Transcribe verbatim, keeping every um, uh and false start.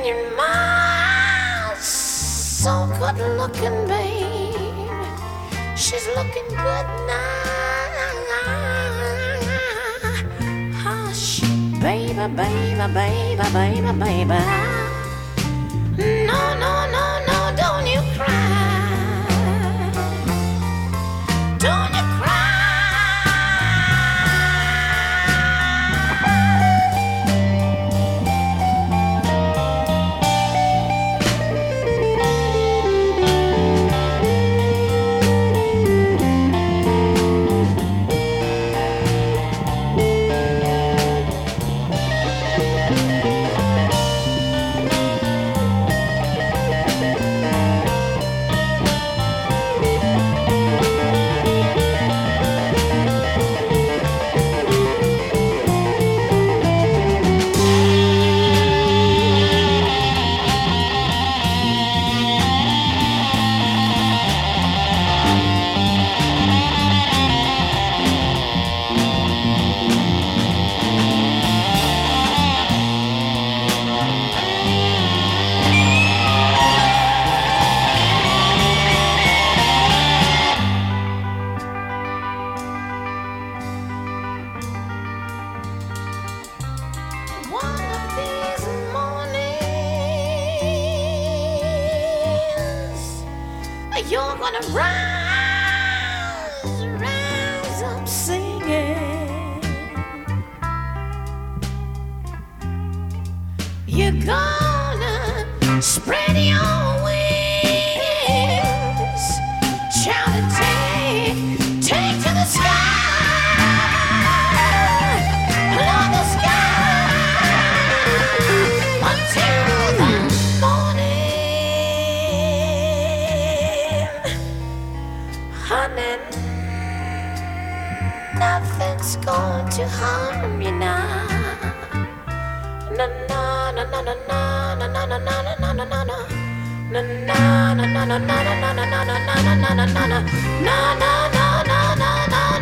And your mom's so good looking, babe. She's looking good now. Hush, baby, baby, baby, baby, baby. No, no, no, no, don't you cry. Don't you cry. You're gonna rise, rise up singing. You're gonna spread your wings, shout and take, take to the sky, along the sky, until the honey, nothing's going to harm you now. Na na na na na na na na na na na na na na. Na na na na na na na na na na na na na na na na na na na na.